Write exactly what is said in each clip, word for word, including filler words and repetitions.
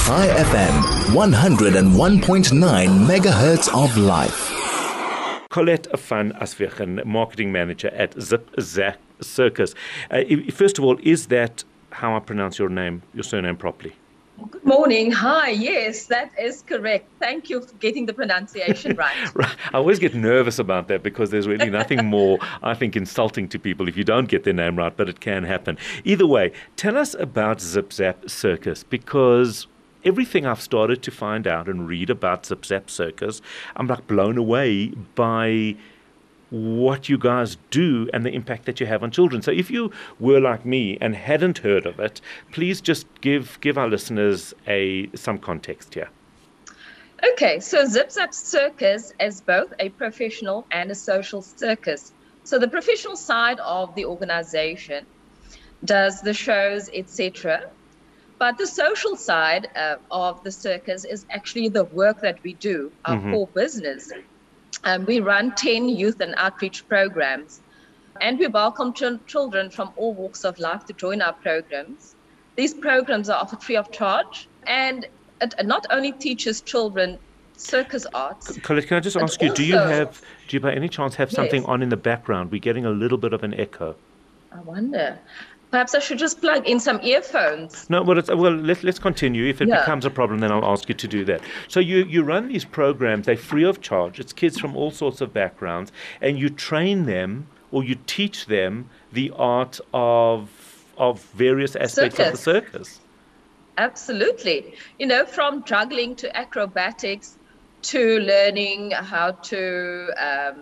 Chai F M, one oh one point nine megahertz of life. Colette van Aswegen, marketing manager at Zip Zap Circus. Uh, first of all, is that how I pronounce your name, your surname properly? Good morning. Hi. Yes, that is correct. Thank you for getting the pronunciation right. Right. I always get nervous about that because there's really nothing more, I think, insulting to people if you don't get their name right, but it can happen. Either way, tell us about Zip Zap Circus, because everything I've started to find out and read about Zip Zap Circus, I'm like blown away by what you guys do and the impact that you have on children. So if you were like me and hadn't heard of it, please just give give our listeners a some context here. Okay, so Zip Zap Circus is both a professional and a social circus. So the professional side of the organization does the shows, et cetera. But the social side uh, of the circus is actually the work that we do, our mm-hmm. core business. Um, we run ten youth and outreach programs, and we welcome ch- children from all walks of life to join our programs. These programs are offered free of charge, and it not only teaches children circus arts. Colette, can I just ask you, also, do you have, do you by any chance have something yes. on in the background? We're getting a little bit of an echo. I wonder. Perhaps I should just plug in some earphones. No, well, it's, well let, let's continue. If it yeah. becomes a problem, then I'll ask you to do that. So you, you run these programs, they're free of charge. It's kids from all sorts of backgrounds, and you train them or you teach them the art of of various aspects circus. of the circus. Absolutely. You know, from juggling to acrobatics to learning how to um,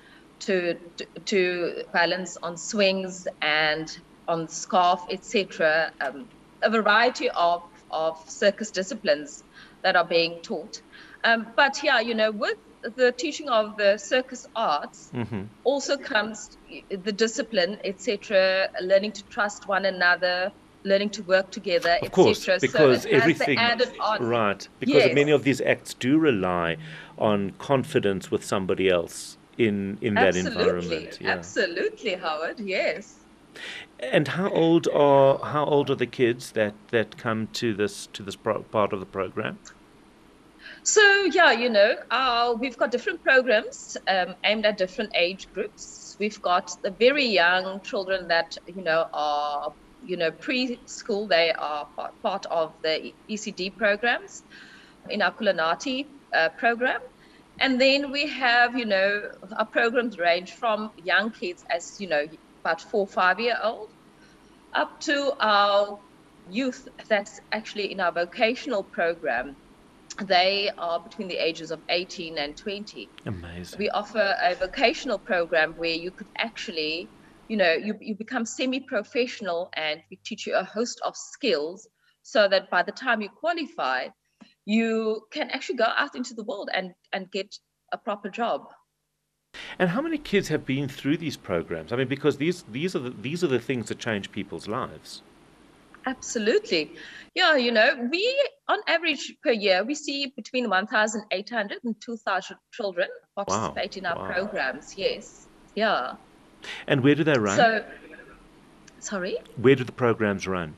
to to balance on swings and on scarf, et cetera. Um, a variety of, of circus disciplines that are being taught. Um, but yeah, you know, with the teaching of the circus arts mm-hmm. also comes the discipline, et cetera, learning to trust one another, learning to work together, et cetera. Of course, because so everything, added on. Right, because yes. many of these acts do rely on confidence with somebody else in, in that absolutely. environment. Yeah. Absolutely, Howard, yes. And how old are how old are the kids that, that come to this to this pro- part of the program? So yeah, you know, uh, we've got different programs um, aimed at different age groups. We've got the very young children that you know are you know preschool. They are part, part of the E C D programs in our Culinati uh, program. And then we have you know our programs range from young kids as you know. about four, five-year-old, up to our youth that's actually in our vocational program. They are between the ages of eighteen and twenty. Amazing. We offer a vocational program where you could actually, you know, you, you become semi-professional and we teach you a host of skills so that by the time you qualify, you can actually go out into the world and, and get a proper job. And how many kids have been through these programs? I mean, because these these are the, these are the things that change people's lives. Absolutely. Yeah, you know, we, on average per year, we see between one thousand eight hundred and two thousand children participate wow. in our wow. programs. Yes. Yeah. And where do they run? So, sorry? Where do the programs run?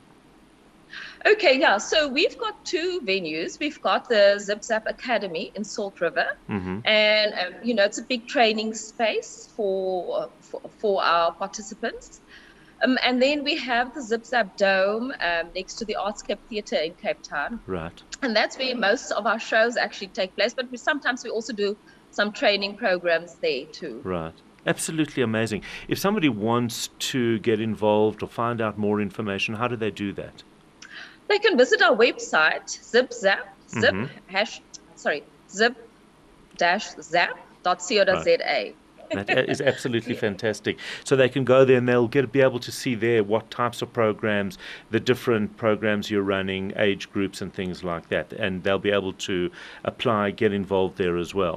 Okay, yeah. So we've got two venues. We've got the Zip Zap Academy in Salt River, mm-hmm. and um, you know it's a big training space for for, for our participants. Um, and then we have the Zip Zap Dome um, next to the Artscape Theatre in Cape Town. Right. And that's where most of our shows actually take place. But we, sometimes we also do some training programs there too. Right. Absolutely amazing. If somebody wants to get involved or find out more information, how do they do that? They can visit our website, zip zap, zip mm-hmm. hash, sorry, zip dash zap dot co dot za. Right. That is absolutely yeah. fantastic. So they can go there and they'll get be able to see there what types of programs, the different programs you're running, age groups and things like that. And they'll be able to apply, get involved there as well.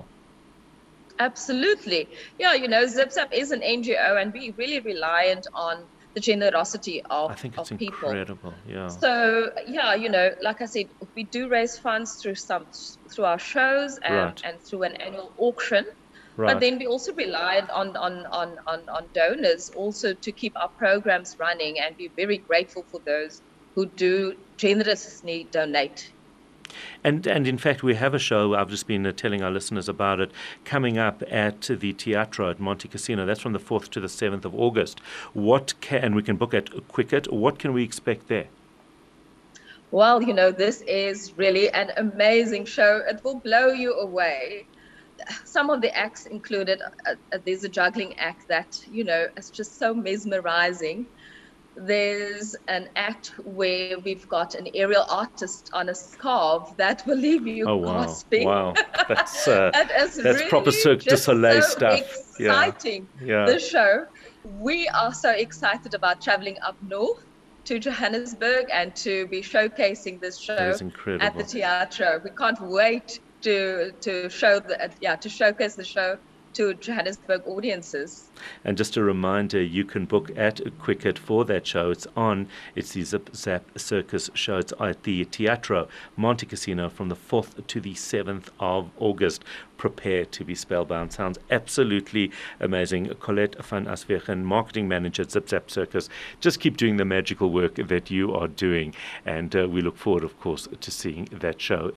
Absolutely. Yeah, you know, Zip Zap is an N G O and we're really reliant on the generosity of, I think it's of people. Incredible, yeah. So yeah, you know, like I said, we do raise funds through some through our shows and, right. and through an annual auction. Right. But then we also rely on, on, on, on, on donors also to keep our programs running, and we're very grateful for those who do generously donate And and in fact, we have a show, I've just been uh, telling our listeners about it, coming up at the Teatro at Monte Cassino. That's from the fourth to the seventh of August. What can, and we can book at Quicket. What can we expect there? Well, you know, this is really an amazing show. It will blow you away. Some of the acts included, uh, uh, there's a juggling act that, you know, is just so mesmerizing. There's an act where we've got an aerial artist on a scarf that will leave you oh, wow. gasping. Wow, that's, uh, that is that's really proper Cirque du Soleil so stuff. Exciting, yeah. the show. We are so excited about traveling up north to Johannesburg and to be showcasing this show at the Teatro. We can't wait to to show the yeah to showcase the show to Johannesburg audiences. And just a reminder, you can book at Quicket for that show. It's on, it's the Zip Zap Circus show. It's at the Teatro Monte Cassino from the fourth to the seventh of August. Prepare to be spellbound. Sounds absolutely amazing. Colette van Aswegen, marketing manager at Zip Zap Circus. Just keep doing the magical work that you are doing. And uh, we look forward, of course, to seeing that show